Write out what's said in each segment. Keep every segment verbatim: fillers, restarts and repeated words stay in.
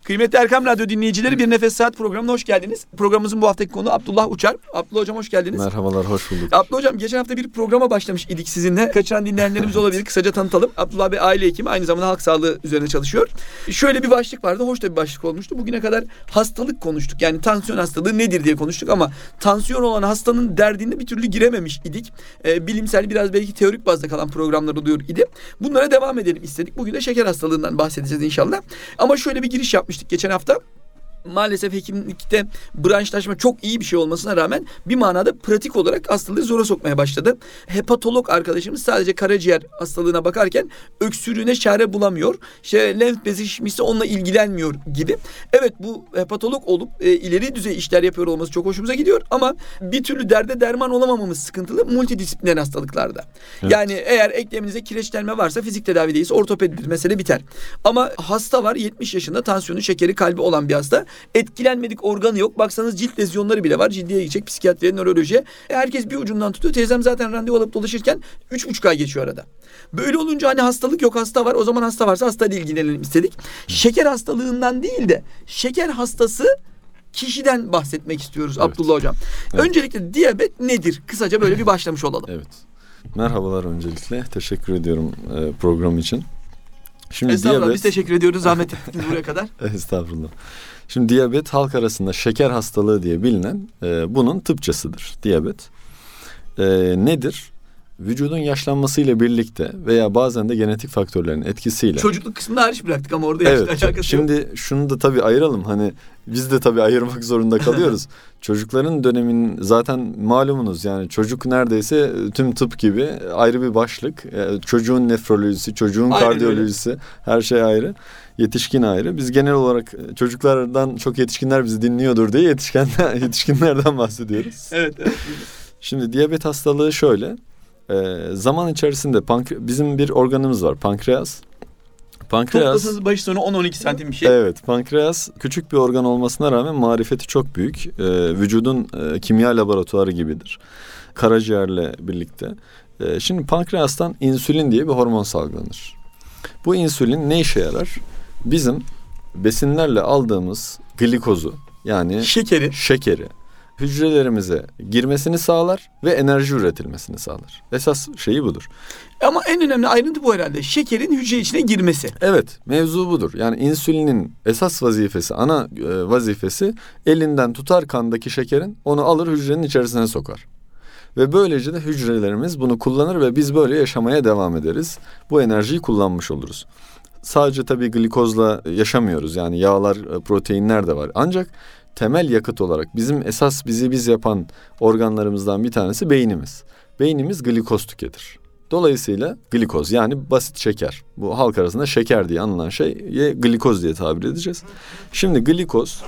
Kıymetli Erkam Radyo dinleyicileri, Bir Nefes Saat programına hoş geldiniz. Programımızın bu haftaki konu Abdullah Uçar. Abdullah Hocam hoş geldiniz. Merhabalar, hoş bulduk. Abdullah Hocam, geçen hafta bir programa başlamış idik sizinle. Kaçıran dinleyenlerimiz olabilir. Kısaca tanıtalım. Abdullah Bey aile hekimi, aynı zamanda halk sağlığı üzerine çalışıyor. Şöyle bir başlık vardı. Hoş da bir başlık olmuştu. Bugüne kadar hastalık konuştuk. Yani tansiyon hastalığı nedir diye konuştuk ama tansiyon olan hastanın derdine bir türlü girememiş idik. Ee, bilimsel, biraz belki teorik bazda kalan programlar oluyor idi. Bunlara devam edelim istedik. Bugün de şeker hastalığından bahsedeceğiz inşallah. Ama şöyle bir giriş yapmıştık geçen hafta. Maalesef hekimlikte branşlaşma çok iyi bir şey olmasına rağmen bir manada pratik olarak hastalığı zora sokmaya başladı. Hepatolog arkadaşımız sadece karaciğer hastalığına bakarken öksürüğüne çare bulamıyor. İşte lenf bezi şişmişse onunla ilgilenmiyor gibi. Evet, bu hepatolog olup e, ileri düzey işler yapıyor olması çok hoşumuza gidiyor ama bir türlü derde derman olamamamız sıkıntılı multidisipliner hastalıklarda. Evet. Yani eğer ekleminizde kireçlenme varsa fizik tedavi değilse ortopedidir, mesele biter. Ama hasta var, yetmiş yaşında, tansiyonu, şekeri, kalbi olan bir hasta. Etkilenmedik organı yok. Baksanız cilt lezyonları bile var. Cildiye gidecek, psikiyatriye, nörolojiye. Herkes bir ucundan tutuyor. Teyzem zaten randevu alıp dolaşırken üç buçuk ay geçiyor arada. Böyle olunca hani hastalık yok, hasta var. O zaman hasta varsa hastayla ilgilenelim istedik. Şeker hastalığından değil de şeker hastası kişiden bahsetmek istiyoruz, evet. Abdullah Hocam. Evet. Öncelikle diyabet nedir? Kısaca böyle bir başlamış olalım. Evet. Merhabalar öncelikle. Teşekkür ediyorum e, program için. Şimdi Estağfurullah, diyabet... biz teşekkür ediyoruz. Zahmet ettiniz buraya kadar. Estağfurullah. Şimdi diyabet halk arasında şeker hastalığı diye bilinen e, bunun tıpçasıdır. Diyabet e, nedir? Vücudun yaşlanmasıyla birlikte veya bazen de genetik faktörlerin etkisiyle. Çocukluk kısmını hariç bıraktık ama orada yaşlı evet, alakası şimdi yok. Şimdi şunu da tabii ayıralım. Hani biz de tabii ayırmak zorunda kalıyoruz. Çocukların dönemin zaten malumunuz, yani çocuk neredeyse tüm tıp gibi ayrı bir başlık. E, çocuğun nefrolojisi, çocuğun aynen kardiyolojisi öyle. Her şey ayrı. Yetişkin ayrı. Biz genel olarak çocuklardan çok yetişkinler bizi dinliyordur diye yetişkinler, yetişkinlerden bahsediyoruz. Evet, evet. Şimdi diyabet hastalığı şöyle. Ee, zaman içerisinde pankre- bizim bir organımız var, pankreas. Pankreas. Toplasanız başı sonu on on iki santim bir şey. Evet, pankreas küçük bir organ olmasına rağmen marifeti çok büyük. Ee, vücudun e, kimya laboratuvarı gibidir. Karaciğerle birlikte. Ee, şimdi pankreastan insülin diye bir hormon salgılanır. Bu insülin ne işe yarar? Bizim besinlerle aldığımız glikozu, yani şekeri, şekeri hücrelerimize girmesini sağlar ve enerji üretilmesini sağlar. Esas şeyi budur. Ama en önemli ayrıntı bu herhalde. Şekerin hücre içine girmesi. Evet, mevzu budur. Yani insülinin esas vazifesi, ana e, vazifesi elinden tutar kandaki şekerin, onu alır hücrenin içerisine sokar. Ve böylece de hücrelerimiz bunu kullanır ve biz böyle yaşamaya devam ederiz. Bu enerjiyi kullanmış oluruz. Sadece tabii glikozla yaşamıyoruz. Yani yağlar, proteinler de var. Ancak temel yakıt olarak bizim esas bizi biz yapan organlarımızdan bir tanesi beynimiz. Beynimiz glikoz tüketir. Dolayısıyla glikoz, yani basit şeker. Bu halk arasında şeker diye anılan şeye glikoz diye tabir edeceğiz. Şimdi glikoz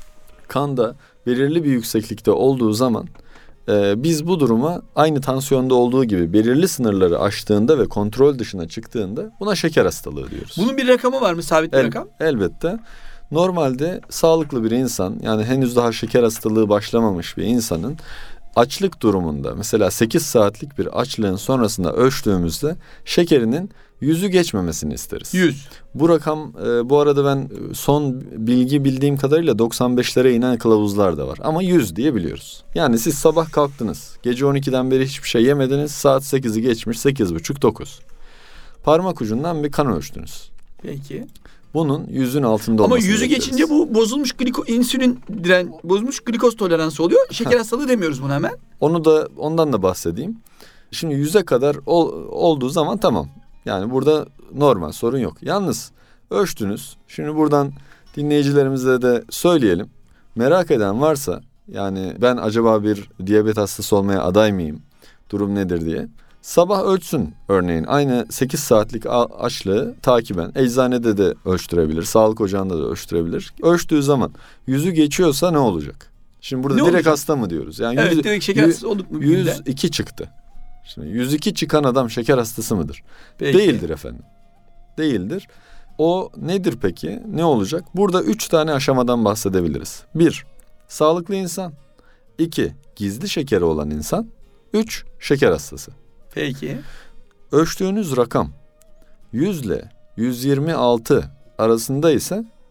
kanda belirli bir yükseklikte olduğu zaman e, biz bu duruma aynı tansiyonda olduğu gibi belirli sınırları aştığında ve kontrol dışına çıktığında buna şeker hastalığı diyoruz. Bunun bir rakamı var mı? Sabit bir El, rakam? Elbette. Normalde sağlıklı bir insan, yani henüz daha şeker hastalığı başlamamış bir insanın açlık durumunda, mesela sekiz saatlik bir açlığın sonrasında ölçtüğümüzde şekerinin yüzü geçmemesini isteriz. yüz. Bu rakam e, bu arada ben son bilgi bildiğim kadarıyla doksan beşlere inen kılavuzlar da var. Ama yüz diye biliyoruz. Yani siz sabah kalktınız, gece on ikiden beri hiçbir şey yemediniz, saat sekizi geçmiş, sekiz buçuk dokuz. Parmak ucundan bir kan ölçtünüz. Peki. Bunun yüzün altında olması. Ama yüzü geçince bu bozulmuş gliko, insülin diren, bozulmuş glikoz toleransı oluyor. Şeker hastalığı demiyoruz buna hemen. Onu da ondan da bahsedeyim. Şimdi yüze kadar ol, olduğu zaman tamam. Yani burada normal, sorun yok. Yalnız ölçtünüz. Şimdi buradan dinleyicilerimize de söyleyelim. Merak eden varsa, yani ben acaba bir diyabet hastası olmaya aday mıyım? Durum nedir diye. Sabah ölçsün örneğin. Aynı sekiz saatlik açlığı takiben eczanede de ölçtürebilir. Sağlık ocağında da ölçtürebilir. Ölçtüğü zaman yüzü geçiyorsa ne olacak? Şimdi burada ne direkt olacak? Hasta mı diyoruz? Yani evet, yüz, direkt şeker hastası olduk mu? yüz iki çıktı. Şimdi yüz iki çıkan adam şeker hastası mıdır? Peki. Değildir efendim. Değildir. O nedir peki? Ne olacak? Burada üç tane aşamadan bahsedebiliriz. Bir, sağlıklı insan. İki, gizli şekeri olan insan. Üç, şeker hastası. Peki. Ölçtüğünüz rakam yüz ile yüz yirmi altı arasında ise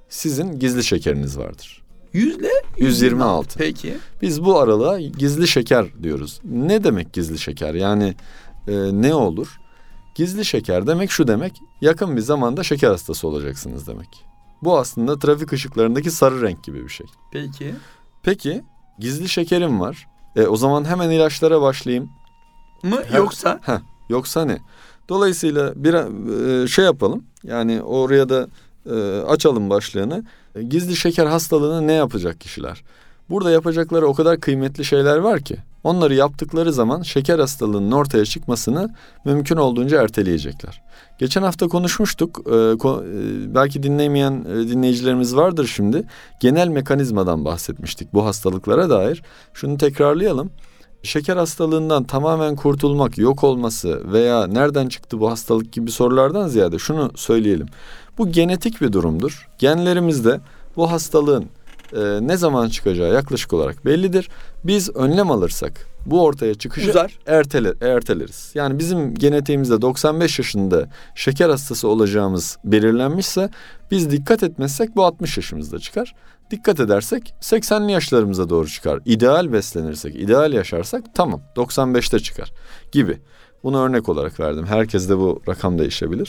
sizin gizli şekeriniz vardır. Yüzle yüz yirmi altı. Peki. Biz bu aralığa gizli şeker diyoruz. Ne demek gizli şeker? Yani e, ne olur? Gizli şeker demek şu demek, yakın bir zamanda şeker hastası olacaksınız demek. Bu aslında trafik ışıklarındaki sarı renk gibi bir şey. Peki. Peki gizli şekerim var. E, o zaman hemen ilaçlara başlayayım. Mı Her- yoksa? Heh, yoksa ne? Dolayısıyla bir e, şey yapalım. Yani oraya da e, açalım başlığını. E, gizli şeker hastalığını ne yapacak kişiler? Burada yapacakları o kadar kıymetli şeyler var ki. Onları yaptıkları zaman şeker hastalığının ortaya çıkmasını mümkün olduğunca erteleyecekler. Geçen hafta konuşmuştuk. E, ko- e, belki dinlemeyen e, dinleyicilerimiz vardır şimdi. Genel mekanizmadan bahsetmiştik bu hastalıklara dair. Şunu tekrarlayalım. Şeker hastalığından tamamen kurtulmak, yok olması veya nereden çıktı bu hastalık gibi sorulardan ziyade şunu söyleyelim. Bu genetik bir durumdur. Genlerimizde bu hastalığın e, ne zaman çıkacağı yaklaşık olarak bellidir. Biz önlem alırsak bu ortaya çıkışı Uzar. ertele, erteleriz. Yani bizim genetiğimizde doksan beş yaşında şeker hastası olacağımız belirlenmişse biz dikkat etmezsek bu altmış yaşımızda çıkar. Dikkat edersek seksenli yaşlarımıza doğru çıkar. İdeal beslenirsek, ideal yaşarsak tamam doksan beşte çıkar gibi. Bunu örnek olarak verdim. Herkes de bu rakam değişebilir.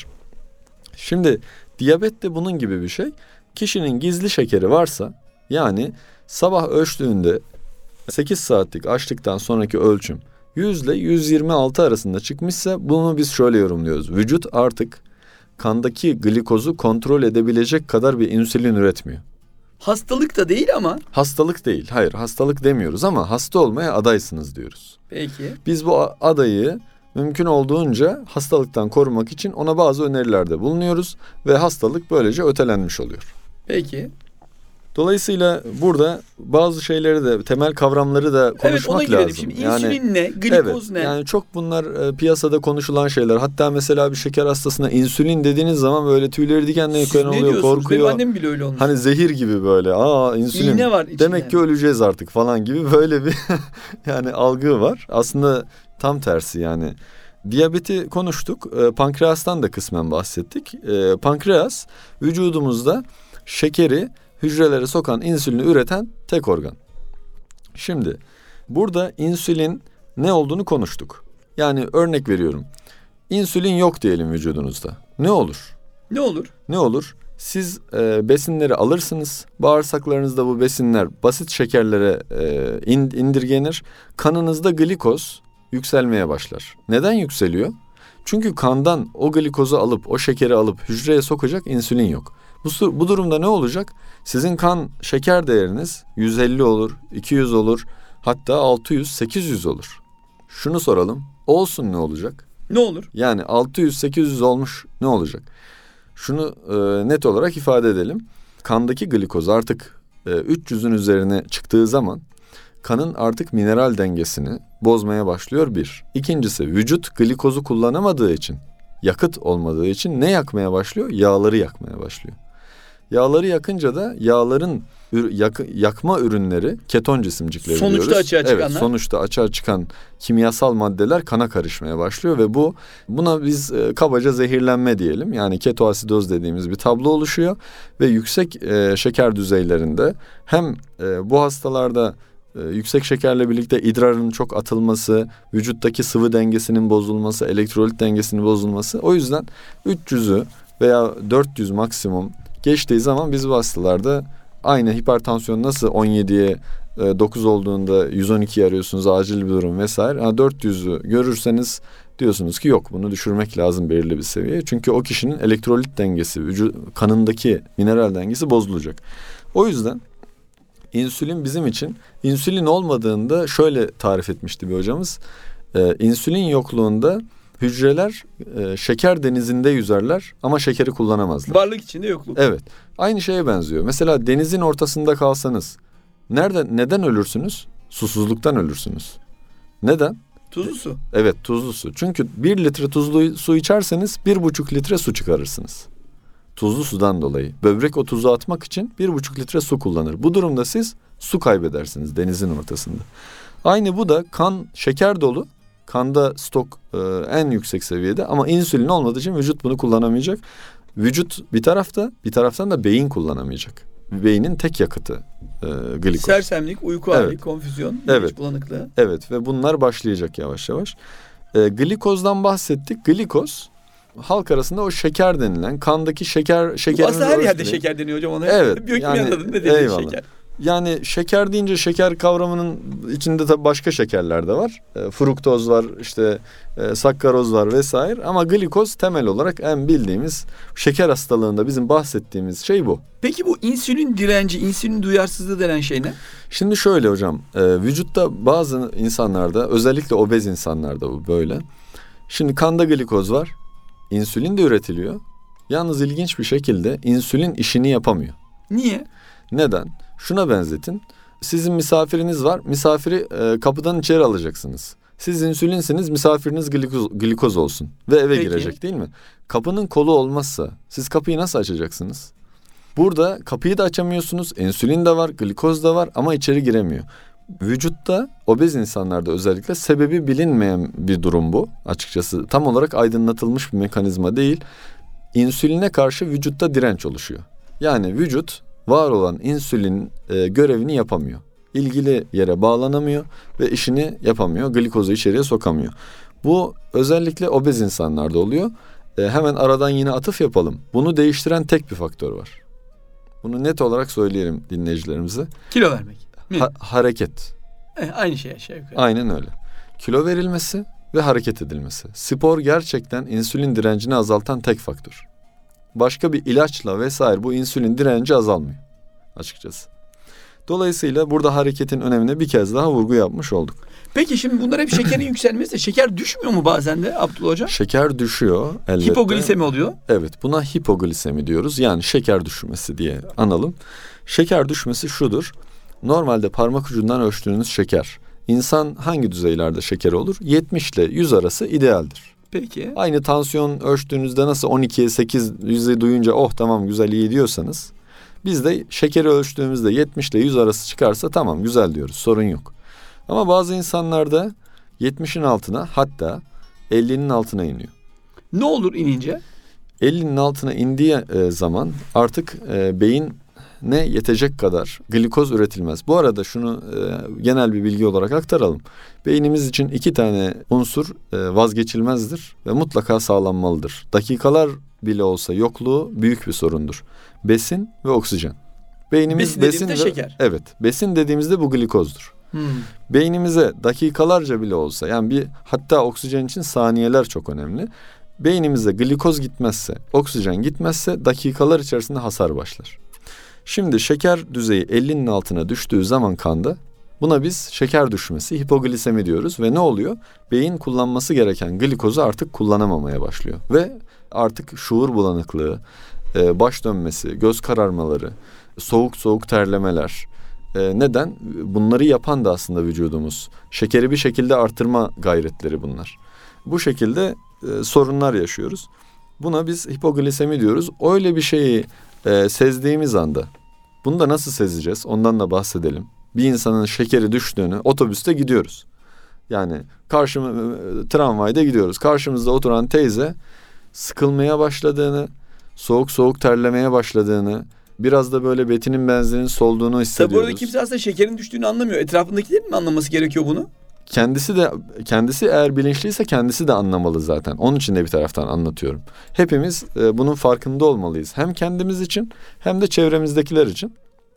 Şimdi diyabet de bunun gibi bir şey. Kişinin gizli şekeri varsa, yani sabah ölçtüğünde sekiz saatlik açlıktan sonraki ölçüm yüz ile yüz yirmi altı arasında çıkmışsa bunu biz şöyle yorumluyoruz. Vücut artık kandaki glikozu kontrol edebilecek kadar bir insülin üretmiyor. Hastalık da değil ama. Hastalık değil. Hayır, hastalık demiyoruz ama hasta olmaya adaysınız diyoruz. Peki. Biz bu adayı mümkün olduğunca hastalıktan korumak için ona bazı önerilerde bulunuyoruz ve hastalık böylece ötelenmiş oluyor. Peki. Dolayısıyla burada bazı şeyleri de, temel kavramları da konuşmak Evet, ona girelim lazım. şimdi. Yani İnsülin ne? Glikoz evet, ne? yani çok bunlar e, piyasada konuşulan şeyler. Hatta mesela bir şeker hastasına insülin dediğiniz zaman böyle tüyleri dikenle Siz yıkan ne oluyor, diyorsunuz? korkuyor. Benim annem bile öyle olmuş. Hani zehir gibi böyle. Aa insülin. İğne var içinde. Demek ki öleceğiz artık falan gibi böyle bir yani algı var. Aslında tam tersi yani. Diyabeti konuştuk. E, pankreastan da kısmen bahsettik. E, pankreas vücudumuzda şekeri hücrelere sokan, insülini üreten tek organ. Şimdi burada insülin ne olduğunu konuştuk. Yani örnek veriyorum. İnsülin yok diyelim vücudunuzda. Ne olur? Ne olur? Ne olur? Siz e, besinleri alırsınız. Bağırsaklarınızda bu besinler basit şekerlere e, in, indirgenir. Kanınızda glikoz yükselmeye başlar. Neden yükseliyor? Çünkü kandan o glikozu alıp, o şekeri alıp hücreye sokacak insülin yok. Bu, bu durumda ne olacak? Sizin kan şeker değeriniz yüz elli olur, iki yüz olur, hatta altı yüz, sekiz yüz olur. Şunu soralım, olsun ne olacak? Ne olur? Yani altı yüz, sekiz yüz olmuş ne olacak? Şunu e, net olarak ifade edelim. Kandaki glikoz artık e, üç yüzün üzerine çıktığı zaman kanın artık mineral dengesini bozmaya başlıyor bir. İkincisi, vücut glikozu kullanamadığı için, yakıt olmadığı için ne yakmaya başlıyor? Yağları yakmaya başlıyor. Yağları yakınca da yağların ür, yak, yakma ürünleri, keton cisimcikleri sonuçta diyoruz. açığa çıkanlar. Evet, sonuçta açığa çıkan kimyasal maddeler kana karışmaya başlıyor ve bu buna biz e, kabaca zehirlenme diyelim. Yani ketoasidoz dediğimiz bir tablo oluşuyor ve yüksek e, şeker düzeylerinde hem e, bu hastalarda e, yüksek şekerle birlikte idrarın çok atılması, vücuttaki sıvı dengesinin bozulması, elektrolit dengesinin bozulması. O yüzden üç yüzü veya dört yüz maksimum geçtiği zaman biz bu hastalarda aynı hipertansiyon nasıl on yediye dokuz olduğunda yüz on ikiyi arıyorsunuz, acil bir durum vesaire. Yani dört yüzü görürseniz diyorsunuz ki yok, bunu düşürmek lazım belirli bir seviyeye. Çünkü o kişinin elektrolit dengesi, vücut, kanındaki mineral dengesi bozulacak. O yüzden insülin bizim için, insülin olmadığında şöyle tarif etmişti bir hocamız. Ee, insülin yokluğunda hücreler e, şeker denizinde yüzerler ama şekeri kullanamazlar. Varlık içinde yokluk. Evet. Aynı şeye benziyor. Mesela denizin ortasında kalsanız nerede neden ölürsünüz? Susuzluktan ölürsünüz. Neden? Tuzlu su. Evet, tuzlu su. Çünkü bir litre tuzlu su içerseniz bir buçuk litre su çıkarırsınız. Tuzlu sudan dolayı. Böbrek o tuzu atmak için bir buçuk litre su kullanır. Bu durumda siz su kaybedersiniz denizin ortasında. Aynı bu da kan şeker dolu. Kanda stok e, en yüksek seviyede ama insülin olmadığı için vücut bunu kullanamayacak. vücut bir tarafta, bir taraftan da beyin kullanamayacak. Beynin tek yakıtı e, glikoz. Sersemlik, uyku Evet. hali, konfüzyon, Evet. bilinç bulanıklığı. Evet ve bunlar başlayacak yavaş yavaş. E, glikozdan bahsettik. Glikoz halk arasında o şeker denilen kandaki şeker Bu şekerin aslında her yerde ölçtüğü- şeker deniyor hocam ona. Evet, Biyokimya yani, tadında dediği eyvallah. şeker. Yani şeker deyince şeker kavramının içinde tabii başka şekerler de var. E, fruktoz var, işte e, sakkaroz var vesaire. Ama glikoz temel olarak en bildiğimiz şeker hastalığında bizim bahsettiğimiz şey bu. Peki bu insülin direnci, insülin duyarsızlığı denen şey ne? Şimdi şöyle hocam, e, vücutta bazı insanlarda, özellikle obez insanlarda bu böyle. Şimdi kanda glikoz var, insülin de üretiliyor. Yalnız ilginç bir şekilde insülin işini yapamıyor. Niye? Neden? Şuna benzetin. Sizin misafiriniz var. Misafiri e, kapıdan içeri alacaksınız. Siz insülinsiniz, misafiriniz glikoz, glikoz olsun ve eve Peki. girecek değil mi? Kapının kolu olmazsa siz kapıyı nasıl açacaksınız? Burada kapıyı da açamıyorsunuz. İnsülin de var, glikoz da var ama içeri giremiyor. Vücutta obez insanlarda özellikle sebebi bilinmeyen bir durum bu. Açıkçası tam olarak aydınlatılmış bir mekanizma değil. İnsüline karşı vücutta direnç oluşuyor. Yani vücut var olan insülin e, görevini yapamıyor. İlgili yere bağlanamıyor ve işini yapamıyor. Glikozu içeriye sokamıyor. Bu özellikle obez insanlarda oluyor. E, hemen aradan yine atıf yapalım. Bunu değiştiren tek bir faktör var. Bunu net olarak söyleyelim dinleyicilerimize. Kilo vermek. Mi? Ha- hareket. Eh, aynı şey aşağı yukarı. Aynen öyle. Kilo verilmesi ve hareket edilmesi. Spor gerçekten insülin direncini azaltan tek faktör. Başka bir ilaçla vesaire bu insülin direnci azalmıyor açıkçası. Dolayısıyla burada hareketin önemine bir kez daha vurgu yapmış olduk. Peki şimdi bunlar hep şekerin yükselmesi de şeker düşmüyor mu bazen de Abdullah Hocam? Şeker düşüyor elbette. Hipoglisemi oluyor. Evet, buna hipoglisemi diyoruz. Yani şeker düşmesi diye analım. Şeker düşmesi şudur. Normalde parmak ucundan ölçtüğünüz şeker. İnsan hangi düzeylerde şeker olur? yetmiş ile yüz arası idealdir. Peki. Aynı tansiyon ölçtüğünüzde nasıl on ikiye sekiz yüzü duyunca oh tamam güzel iyi diyorsanız biz de şekeri ölçtüğümüzde yetmiş ile yüz arası çıkarsa tamam güzel diyoruz, sorun yok. Ama bazı insanlarda yetmişin altına, hatta ellinin altına iniyor. Ne olur inince? ellinin altına indiği e, zaman artık e, beyin ne yetecek kadar glikoz üretilmez. Bu arada şunu e, genel bir bilgi olarak aktaralım. Beynimiz için iki tane unsur e, vazgeçilmezdir ve mutlaka sağlanmalıdır. Dakikalar bile olsa yokluğu büyük bir sorundur. Besin ve oksijen. Beynimiz Besin dediğimizde ve, şeker. Evet, besin dediğimizde bu glikozdur. Hmm. Beynimize dakikalarca bile olsa, yani bir hatta oksijen için saniyeler çok önemli. Beynimize glikoz gitmezse, oksijen gitmezse dakikalar içerisinde hasar başlar. Şimdi şeker düzeyi ellinin altına düştüğü zaman kanda buna biz şeker düşmesi, hipoglisemi diyoruz ve ne oluyor? Beyin kullanması gereken glikozu artık kullanamamaya başlıyor ve artık şuur bulanıklığı, baş dönmesi, göz kararmaları, soğuk soğuk terlemeler. Neden? Bunları yapan da aslında vücudumuz. Şekeri bir şekilde artırma gayretleri bunlar. Bu şekilde e, sorunlar yaşıyoruz. Buna biz hipoglisemi diyoruz. Öyle bir şeyi e, sezdiğimiz anda, bunu da nasıl sezeceğiz? Ondan da bahsedelim. Bir insanın şekeri düştüğünü, otobüste gidiyoruz. Yani karşıma, e, tramvayda gidiyoruz. Karşımızda oturan teyze sıkılmaya başladığını, soğuk soğuk terlemeye başladığını, biraz da böyle betinin benzinin solduğunu Tabii hissediyoruz. bu arada kimse aslında şekerin düştüğünü anlamıyor. Etrafındakilerin mi anlaması gerekiyor bunu? Kendisi de kendisi eğer bilinçliyse kendisi de anlamalı zaten. Onun için de bir taraftan anlatıyorum. Hepimiz e, bunun farkında olmalıyız. Hem kendimiz için hem de çevremizdekiler için.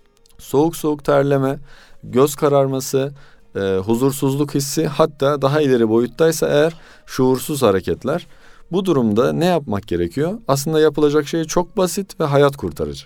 Soğuk soğuk terleme, göz kararması, e, huzursuzluk hissi, hatta daha ileri boyuttaysa eğer şuursuz hareketler. Bu durumda ne yapmak gerekiyor? Aslında yapılacak şey çok basit ve hayat kurtarıcı.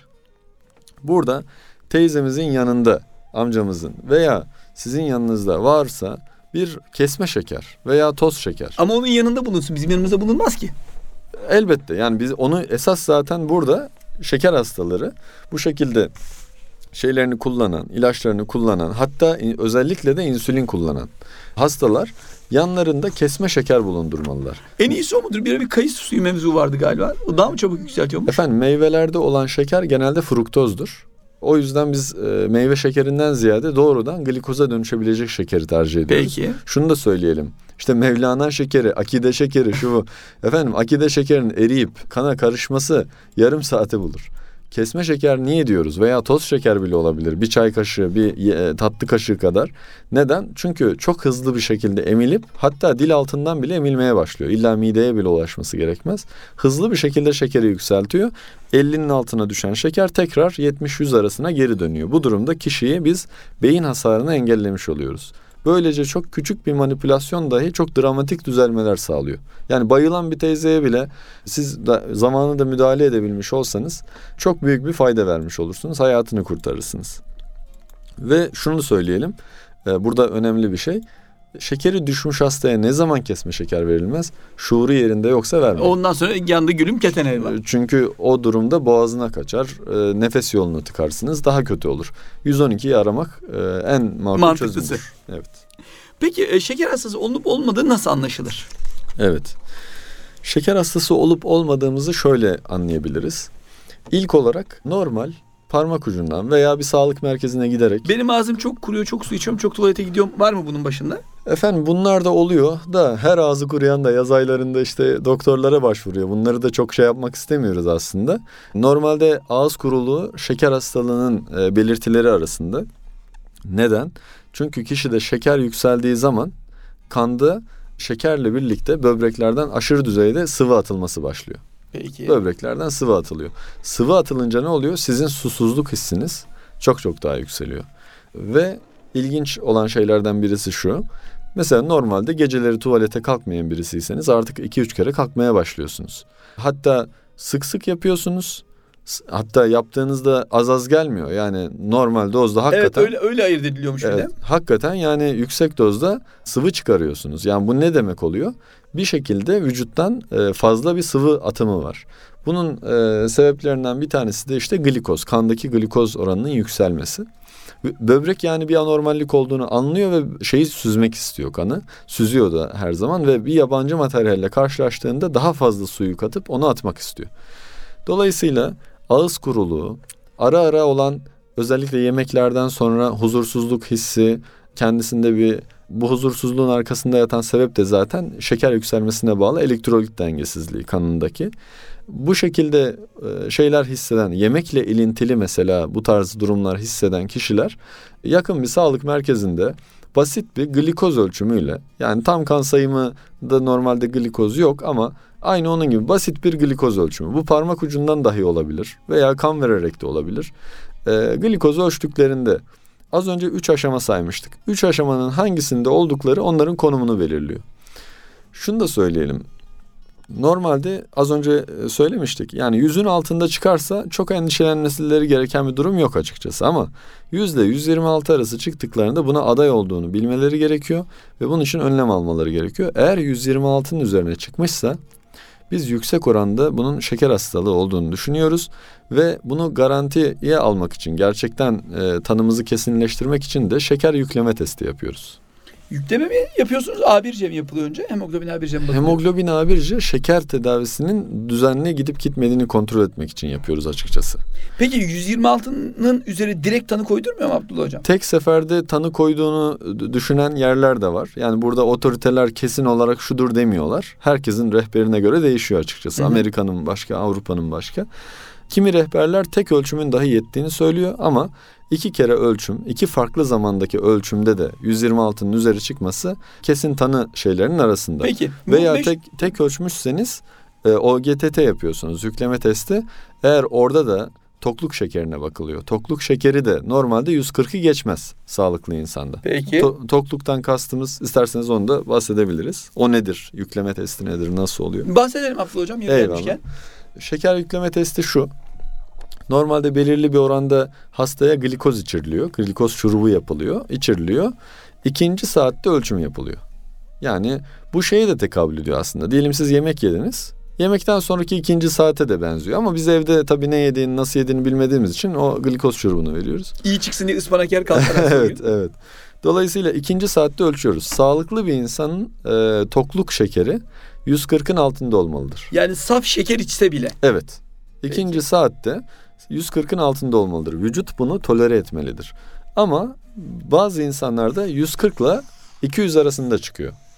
Burada teyzemizin yanında, amcamızın veya sizin yanınızda varsa bir kesme şeker veya toz şeker. Ama onun yanında bulunsun. Bizim yanımızda bulunmaz ki. Elbette, yani biz onu esas zaten burada şeker hastaları bu şekilde şeylerini kullanan, ilaçlarını kullanan, hatta özellikle de insülin kullanan hastalar yanlarında kesme şeker bulundurmalılar. En iyisi o mudur? Bir bir kayısı suyu mevzu vardı galiba. O daha mı çabuk yükseltiyormuş? Efendim meyvelerde olan şeker genelde fruktozdur. O yüzden biz e, meyve şekerinden ziyade doğrudan glikoza dönüşebilecek şekeri tercih ediyoruz. Peki. Şunu da söyleyelim. İşte Mevlana şekeri, akide şekeri şu bu. Efendim akide şekerinin eriyip kana karışması yarım saate bulur. Kesme şeker niye diyoruz veya toz şeker bile olabilir. Bir çay kaşığı, bir e, tatlı kaşığı kadar. Neden? Çünkü çok hızlı bir şekilde emilip hatta dil altından bile emilmeye başlıyor. İlla mideye bile ulaşması gerekmez. Hızlı bir şekilde şekeri yükseltiyor. ellinin altına düşen şeker tekrar yetmiş yüz arasına geri dönüyor. Bu durumda kişiyi biz beyin hasarını engellemiş oluyoruz. Böylece çok küçük bir manipülasyon dahi çok dramatik düzelmeler sağlıyor. Yani bayılan bir teyzeye bile siz de zamanında müdahale edebilmiş olsanız çok büyük bir fayda vermiş olursunuz. Hayatını kurtarırsınız. Ve şunu söyleyelim. Burada önemli bir şey. Şekeri düşmüş hastaya ne zaman kesme şeker verilmez? Şuuru yerinde yoksa vermeyin. Ondan sonra yandı gülüm keten elma. Çünkü o durumda boğazına kaçar, nefes yolunu tıkarsınız, daha kötü olur. yüz on ikiyi aramak en makul Mantıklısı. çözümdür. Evet. Peki şeker hastası olup olmadığı nasıl anlaşılır? Evet. Şeker hastası olup olmadığımızı şöyle anlayabiliriz. İlk olarak normal parmak ucundan veya bir sağlık merkezine giderek... Benim ağzım çok kuruyor, çok su içiyorum, çok tuvalete gidiyorum. Var mı bunun başında? Efendim bunlar da oluyor da her ağzı kuruyan da yaz aylarında işte doktorlara başvuruyor. Bunları da çok şey yapmak istemiyoruz aslında. Normalde ağız kuruluğu şeker hastalığının e, belirtileri arasında. Neden? Çünkü kişide şeker yükseldiği zaman kanda şekerle birlikte böbreklerden aşırı düzeyde sıvı atılması başlıyor. Peki. Böbreklerden sıvı atılıyor. Sıvı atılınca ne oluyor? Sizin susuzluk hissiniz çok çok daha yükseliyor. Ve ilginç olan şeylerden birisi şu. Mesela normalde geceleri tuvalete kalkmayan birisiyseniz artık iki üç kere kalkmaya başlıyorsunuz. Hatta sık sık yapıyorsunuz. Hatta yaptığınızda az az gelmiyor. Yani normal dozda hakikaten... Evet öyle, öyle ayırt ediliyormuş evet, bir de. hakikaten yani yüksek dozda sıvı çıkarıyorsunuz. Yani bu ne demek oluyor? Bir şekilde vücuttan fazla bir sıvı atımı var. Bunun e, sebeplerinden bir tanesi de işte glikoz. Kandaki glikoz oranının yükselmesi. Böbrek yani bir anormallik olduğunu anlıyor ve şeyi süzmek istiyor kanı. Süzüyor da her zaman ve bir yabancı materyalle karşılaştığında daha fazla suyu katıp onu atmak istiyor. Dolayısıyla ağız kuruluğu, ara ara olan özellikle yemeklerden sonra huzursuzluk hissi, kendisinde bir bu huzursuzluğun arkasında yatan sebep de zaten şeker yükselmesine bağlı elektrolit dengesizliği kanındaki. Bu şekilde şeyler hisseden, yemekle ilintili mesela bu tarz durumlar hisseden kişiler yakın bir sağlık merkezinde basit bir glikoz ölçümüyle, yani tam kan sayımı da normalde glikoz yok ama aynı onun gibi basit bir glikoz ölçümü. Bu parmak ucundan dahi olabilir veya kan vererek de olabilir. E, glikoz ölçtüklerinde az önce üç aşama saymıştık. Üç aşamanın hangisinde oldukları onların konumunu belirliyor. Şunu da söyleyelim. Normalde az önce söylemiştik. Yani yüzün altında çıkarsa çok endişelenmeleri gereken bir durum yok açıkçası. Ama yüzle yüz yirmi altı arası çıktıklarında buna aday olduğunu bilmeleri gerekiyor. Ve bunun için önlem almaları gerekiyor. Eğer yüz yirmi altının üzerine çıkmışsa biz yüksek oranda bunun şeker hastalığı olduğunu düşünüyoruz. Ve bunu garantiye almak için, gerçekten e, tanımızı kesinleştirmek için de şeker yükleme testi yapıyoruz. Yükleme mi yapıyorsunuz? A bir C mi yapılıyor önce? Hemoglobin A bir C mi bakılıyor? Hemoglobin A bir C şeker tedavisinin düzenli gidip gitmediğini kontrol etmek için yapıyoruz açıkçası. Peki yüz yirmi altının üzeri direkt tanı koydurmuyor mu Abdullah Hocam? Tek seferde tanı koyduğunu düşünen yerler de var. Yani burada otoriteler kesin olarak şudur demiyorlar. Herkesin rehberine göre değişiyor açıkçası. Hı hı. Amerika'nın başka, Avrupa'nın başka. Kimi rehberler tek ölçümün dahi yettiğini söylüyor ama iki kere ölçüm, iki farklı zamandaki ölçümde de yüz yirmi altının üzeri çıkması kesin tanı şeylerinin arasında. Peki. Veya beş... tek tek ölçmüşseniz e, O G T T yapıyorsunuz, yükleme testi. Eğer orada da tokluk şekerine bakılıyor. Tokluk şekeri de normalde yüz kırkı geçmez sağlıklı insanda. Peki. To- tokluktan kastımız, isterseniz onu da bahsedebiliriz. O nedir? Yükleme testi nedir? Nasıl oluyor? Bahsedelim Abdullah Hocam. Eyvallah. Şeker yükleme testi şu. Normalde belirli bir oranda hastaya glikoz içiriliyor. Glikoz şurubu yapılıyor, içiriliyor. İkinci saatte ölçüm yapılıyor. Yani bu şeye de tekabül ediyor aslında. Diyelim siz yemek yediniz. Yemekten sonraki ikinci saate de benziyor. Ama biz evde tabii ne yediğini, nasıl yediğini bilmediğimiz için o glikoz şurubunu veriyoruz. İyi çıksın diye ıspanak yer kalkar. Evet, evet. Dolayısıyla ikinci saatte ölçüyoruz. Sağlıklı bir insanın e, tokluk şekeri yüz kırkın altında olmalıdır. Yani saf şeker içse bile. Evet. İkinci Peki. saatte yüz kırkın altında olmalıdır. Vücut bunu tolere etmelidir. Ama bazı insanlarda yüz kırk ile iki yüz arasında çıkıyor.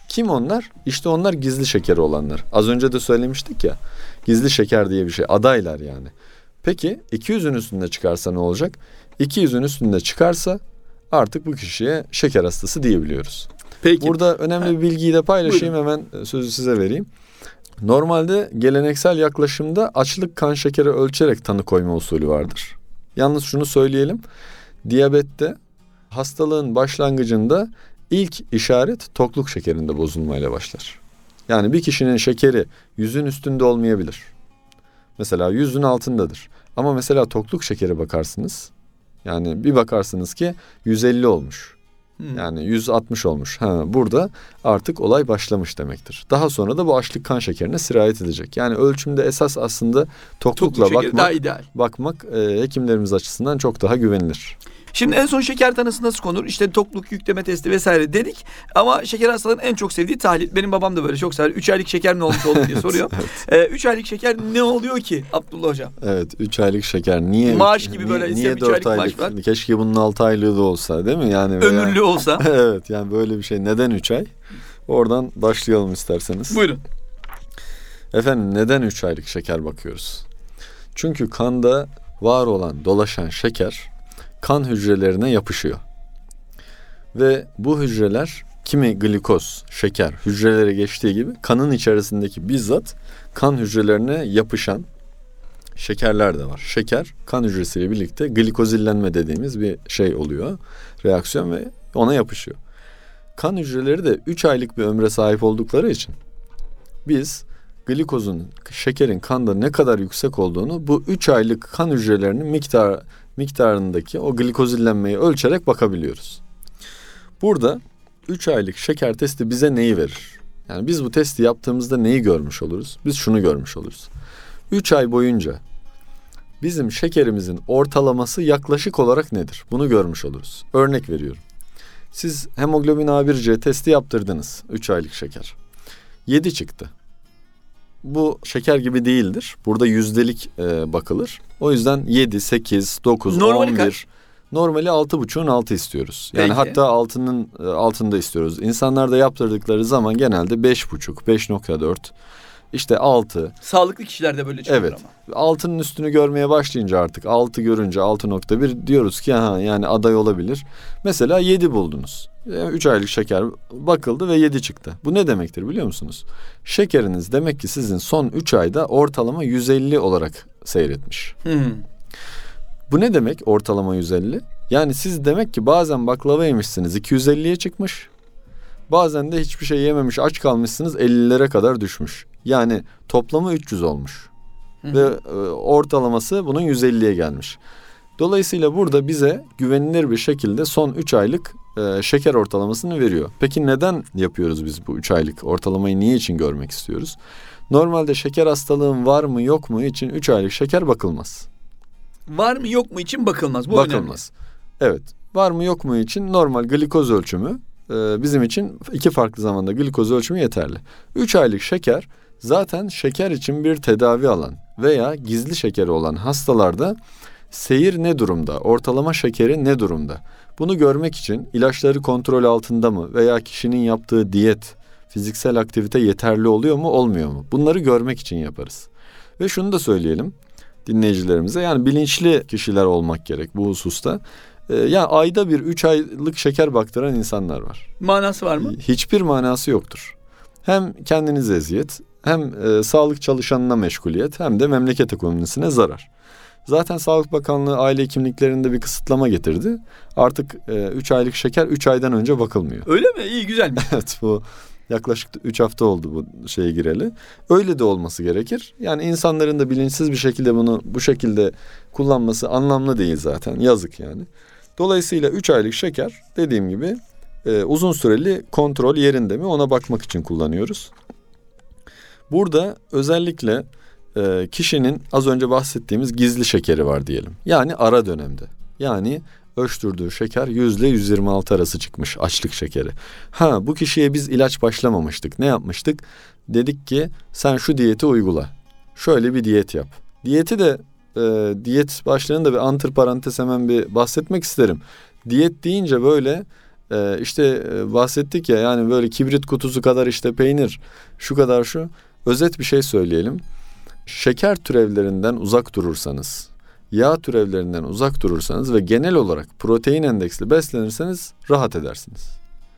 Kim onlar? İşte onlar gizli şekeri olanlar. Az önce de söylemiştik ya. Gizli şeker diye bir şey. Adaylar yani. Peki iki yüzün üstünde çıkarsa ne olacak? iki yüzün üstünde çıkarsa artık bu kişiye şeker hastası diyebiliyoruz. Peki. Burada önemli bir bilgiyi de paylaşayım. Buyurun. Hemen sözü size vereyim. Normalde geleneksel yaklaşımda açlık kan şekeri ölçerek tanı koyma usulü vardır. Yalnız şunu söyleyelim. Diyabette hastalığın başlangıcında ilk işaret tokluk şekerinde bozulmayla başlar. Yani bir kişinin şekeri yüzün üstünde olmayabilir. Mesela yüzün altındadır. Ama mesela tokluk şekeri bakarsınız. Yani bir bakarsınız ki yüz elli olmuş. Hmm. Yani yüz altmış olmuş. Ha, burada artık olay başlamış demektir. Daha sonra da bu açlık kan şekerine sirayet edecek. Yani ölçümde esas aslında toklukla tokluk bakmak, daha ideal. bakmak e, hekimlerimiz açısından çok daha güvenilir. Şimdi en son şeker tanısı nasıl konur? İşte tokluk, yükleme testi vesaire dedik. Ama şeker hastalığının en çok sevdiği tahlil. Benim babam da böyle çok sever. Üç aylık şeker ne olmuş oldu diye soruyor. evet. ee, üç aylık şeker ne oluyor ki Abdullah Hocam? Evet, üç aylık şeker. Niye? Maaş gibi böyle. Niye, niye dört aylık? aylık Keşke bunun altı aylığı da olsa değil mi? Yani veya... Ömürlü olsa. evet, yani böyle bir şey. Neden üç ay? Oradan başlayalım isterseniz. Buyurun. Efendim, neden üç aylık şeker bakıyoruz? Çünkü kanda var olan dolaşan şeker kan hücrelerine yapışıyor. Ve bu hücreler kimi glikoz, şeker hücrelere geçtiği gibi kanın içerisindeki bizzat kan hücrelerine yapışan şekerler de var. Şeker kan hücresiyle birlikte glikozillenme dediğimiz bir şey oluyor. Reaksiyon ve ona yapışıyor. Kan hücreleri de üç aylık bir ömre sahip oldukları için biz glikozun, şekerin kanda ne kadar yüksek olduğunu bu üç aylık kan hücrelerinin miktar, miktarındaki o glikozillenmeyi ölçerek bakabiliyoruz. Burada üç aylık şeker testi bize neyi verir? Yani biz bu testi yaptığımızda neyi görmüş oluruz? Biz şunu görmüş oluruz. üç ay boyunca bizim şekerimizin ortalaması yaklaşık olarak nedir? Bunu görmüş oluruz. Örnek veriyorum. Siz hemoglobin A bir C testi yaptırdınız. üç aylık şeker. yedi çıktı. Bu şeker gibi değildir. Burada yüzdelik e, bakılır. O yüzden yedi, sekiz, dokuz, Normali on bir. kaç? Normali altı buçuğun altı istiyoruz. Yani Peki. hatta altının e, altında istiyoruz. İnsanlar da yaptırdıkları zaman genelde beş buçuk, beş nokta dört, işte altı. Sağlıklı kişilerde böyle çıkıyor evet. ama. Altının üstünü görmeye başlayınca artık altı görünce altı nokta bir diyoruz ki ha, yani aday olabilir. Mesela yedi buldunuz. üç aylık şeker bakıldı ve yedi çıktı. Bu ne demektir biliyor musunuz? Şekeriniz demek ki sizin son üç ayda ortalama yüz elli olarak seyretmiş. Hmm. Bu ne demek ortalama yüz elli? Yani siz demek ki bazen baklava yemişsiniz iki yüz elliye çıkmış. Bazen de hiçbir şey yememiş aç kalmışsınız ellilere kadar düşmüş. Yani toplamı üç yüz olmuş. Hı hı. Ve e, ortalaması bunun yüz elliye gelmiş. Dolayısıyla burada bize güvenilir bir şekilde son üç aylık e, şeker ortalamasını veriyor. Peki neden yapıyoruz biz bu üç aylık ortalamayı, niye için görmek istiyoruz? Normalde şeker hastalığın var mı yok mu için üç aylık şeker bakılmaz. Var mı yok mu için bakılmaz. Bu bakılmaz. Önemli. Evet. Var mı yok mu için normal glikoz ölçümü e, bizim için iki farklı zamanda glikoz ölçümü yeterli. üç aylık şeker zaten şeker için bir tedavi alan veya gizli şekeri olan hastalarda seyir ne durumda, ortalama şekeri ne durumda? Bunu görmek için ilaçları kontrol altında mı veya kişinin yaptığı diyet, fiziksel aktivite yeterli oluyor mu, olmuyor mu? Bunları görmek için yaparız. Ve şunu da söyleyelim dinleyicilerimize, yani bilinçli kişiler olmak gerek bu hususta. Ee, yani ayda bir üç aylık şeker baktıran insanlar var. Manası var mı? Hiçbir manası yoktur. Hem kendinize eziyet, hem e, sağlık çalışanına meşguliyet, hem de memleket ekonomisine zarar. Zaten Sağlık Bakanlığı aile hekimliklerinde bir kısıtlama getirdi. Artık üç e, aylık şeker üç aydan önce bakılmıyor. Öyle mi? İyi, güzelmiş. Evet, bu yaklaşık üç hafta oldu bu şeye gireli. Öyle de olması gerekir. Yani insanların da bilinçsiz bir şekilde bunu bu şekilde kullanması anlamlı değil zaten. Yazık yani. Dolayısıyla üç aylık şeker dediğim gibi e, uzun süreli kontrol yerinde mi ona bakmak için kullanıyoruz. Burada özellikle e, kişinin az önce bahsettiğimiz gizli şekeri var diyelim. Yani ara dönemde. Yani ölçtürdüğü şeker yüz ile yüz yirmi altı arası çıkmış, açlık şekeri. Ha, bu kişiye biz ilaç başlamamıştık. Ne yapmıştık? Dedik ki sen şu diyeti uygula. Şöyle bir diyet yap. Diyeti de e, diyet başlığında bir antır parantez hemen bir bahsetmek isterim. Diyet deyince böyle Ee, işte e, bahsettik ya, yani böyle kibrit kutusu kadar işte peynir, şu kadar şu. Özet bir şey söyleyelim. Şeker türevlerinden uzak durursanız, yağ türevlerinden uzak durursanız ve genel olarak protein endeksli beslenirseniz rahat edersiniz.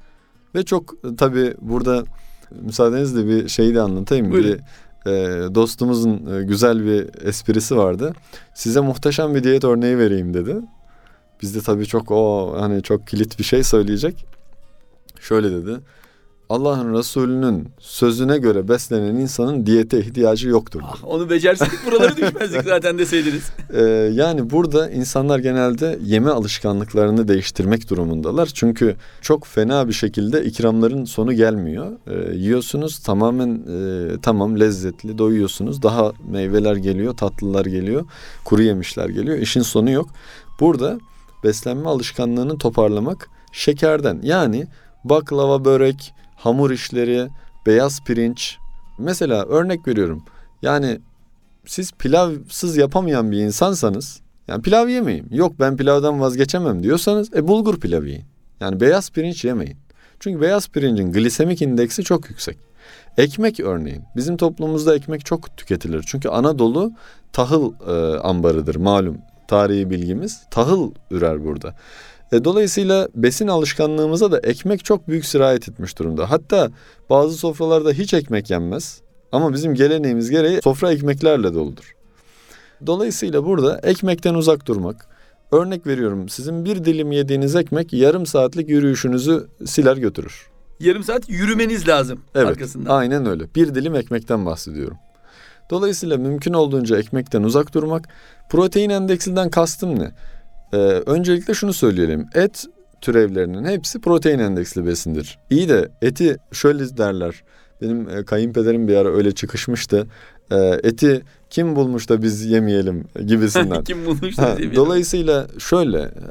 Ve çok e, tabii burada müsaadenizle bir şeyi de anlatayım. Buyurun. Bir e, dostumuzun e, güzel bir esprisi vardı. Size muhteşem bir diyet örneği vereyim dedi. Biz de tabii çok o hani çok kilit bir şey söyleyecek. Şöyle dedi. Allah'ın Resulü'nün sözüne göre beslenen insanın diyete ihtiyacı yoktur. Ah, onu becerseydik buralara düşmezdik zaten deseydiniz. Ee, yani burada insanlar genelde yeme alışkanlıklarını değiştirmek durumundalar. Çünkü çok fena bir şekilde ikramların sonu gelmiyor. Ee, yiyorsunuz tamamen e, tamam lezzetli doyuyorsunuz. Daha meyveler geliyor, tatlılar geliyor, kuru yemişler geliyor. İşin sonu yok. Burada beslenme alışkanlığını toparlamak şekerden, yani baklava, börek, hamur işleri, beyaz pirinç. Mesela örnek veriyorum. Yani siz pilavsız yapamayan bir insansanız, yani pilav yemeyeyim, yok ben pilavdan vazgeçemem diyorsanız, e bulgur pilavı yiyin. Yani beyaz pirinç yemeyin. Çünkü beyaz pirincin glisemik indeksi çok yüksek. Ekmek örneğin. Bizim toplumumuzda ekmek çok tüketilir. Çünkü Anadolu tahıl e, ambarıdır malum. Tarihi bilgimiz. Tahıl ürer burada. E, dolayısıyla besin alışkanlığımıza da ekmek çok büyük sirayet etmiş durumda. Hatta bazı sofralarda hiç ekmek yenmez. Ama bizim geleneğimiz gereği sofra ekmeklerle doludur. Dolayısıyla burada ekmekten uzak durmak. Örnek veriyorum, sizin bir dilim yediğiniz ekmek yarım saatlik yürüyüşünüzü siler götürür. Yarım saat yürümeniz lazım Evet, arkasından. aynen öyle. Bir dilim ekmekten bahsediyorum. Dolayısıyla mümkün olduğunca ekmekten uzak durmak. Protein endeksinden kastım ne? Ee, öncelikle şunu söyleyelim. Et türevlerinin hepsi protein endeksli besindir. İyi de eti şöyle derler. Benim e, kayınpederim bir ara öyle çıkışmıştı. E, eti kim bulmuş da biz yemeyelim gibisinden. Kim bulmuş Ha, diye. dolayısıyla şöyle, e,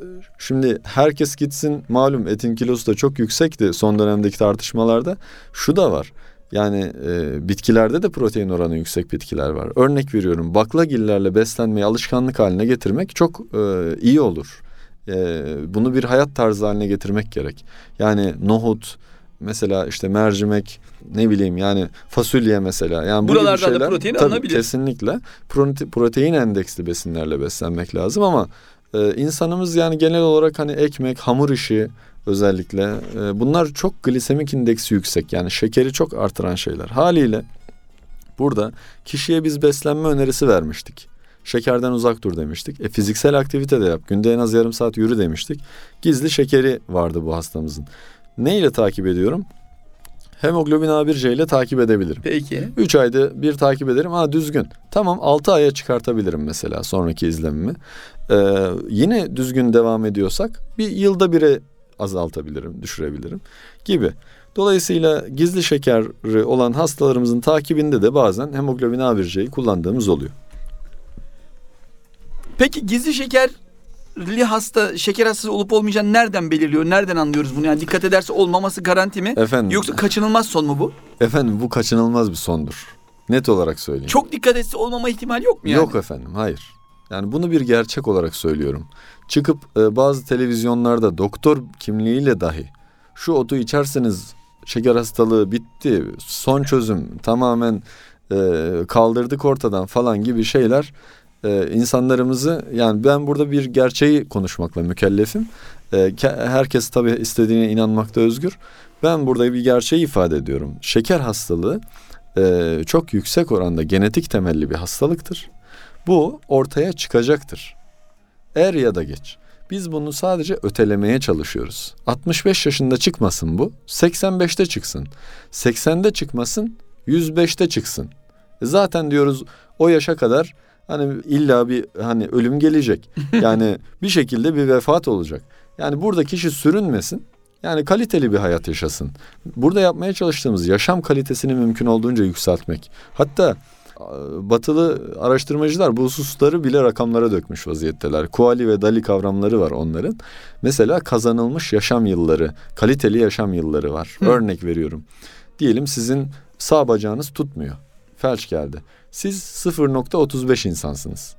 şimdi herkes gitsin, malum etin kilosu da çok yüksekti son dönemdeki tartışmalarda. Şu da var. Yani e, bitkilerde de protein oranı yüksek bitkiler var. Örnek veriyorum, baklagillerle beslenmeyi alışkanlık haline getirmek çok e, iyi olur. E, bunu bir hayat tarzı haline getirmek gerek. Yani nohut, mesela işte mercimek, ne bileyim yani fasulye mesela. Yani bu buralardan gibi şeyler, da protein tabii, alınabilir. kesinlikle prote, protein endeksli besinlerle beslenmek lazım ama e, insanımız yani genel olarak hani ekmek, hamur işi özellikle e, bunlar çok glisemik indeksi yüksek, yani şekeri çok artıran şeyler. Haliyle burada kişiye biz beslenme önerisi vermiştik. Şekerden uzak dur demiştik. E, fiziksel aktivite de yap. Günde en az yarım saat yürü demiştik. Gizli şekeri vardı bu hastamızın. Ne ile takip ediyorum? Hemoglobin A bir C ile takip edebilirim. Peki. üç ayda bir takip ederim. Ha düzgün. Tamam, altı aya çıkartabilirim mesela sonraki izlemimi. Ee, yine düzgün devam ediyorsak bir yılda bire azaltabilirim, düşürebilirim gibi. Dolayısıyla gizli şekeri olan hastalarımızın takibinde de bazen hemoglobin A bir C'yi kullandığımız oluyor. Peki gizli şekerli hasta, şeker hastası olup olmayacağını nereden belirliyor? Nereden anlıyoruz bunu? Yani dikkat ederse olmaması garanti mi? Efendim, Yoksa kaçınılmaz son mu bu? efendim bu kaçınılmaz bir sondur. Net olarak söyleyeyim. Çok dikkat etse olmama ihtimali yok mu yani? Yok efendim, hayır. Yani bunu bir gerçek olarak söylüyorum. Çıkıp e, bazı televizyonlarda doktor kimliğiyle dahi şu otu içerseniz şeker hastalığı bitti, son çözüm, tamamen e, kaldırdık ortadan falan gibi şeyler e, insanlarımızı, yani ben burada bir gerçeği konuşmakla mükellefim. E, herkes tabii istediğine inanmakta özgür. Ben burada bir gerçeği ifade ediyorum. Şeker hastalığı e, çok yüksek oranda genetik temelli bir hastalıktır. Bu ortaya çıkacaktır. Er ya da geç. Biz bunu sadece ötelemeye çalışıyoruz. altmış beş yaşında çıkmasın bu, seksen beşte çıksın. seksende çıkmasın, yüz beşte çıksın. E zaten diyoruz o yaşa kadar hani illa bir hani ölüm gelecek. Yani bir şekilde bir vefat olacak. Yani burada kişi sürünmesin. Yani kaliteli bir hayat yaşasın. Burada yapmaya çalıştığımız yaşam kalitesini mümkün olduğunca yükseltmek. Hatta batılı araştırmacılar bu hususları bile rakamlara dökmüş vaziyetteler. Kuali ve Dali kavramları var onların. Mesela kazanılmış yaşam yılları, kaliteli yaşam yılları var. Hı. Örnek veriyorum. Diyelim sizin sağ bacağınız tutmuyor. Felç geldi. Siz sıfır nokta otuz beş insansınız.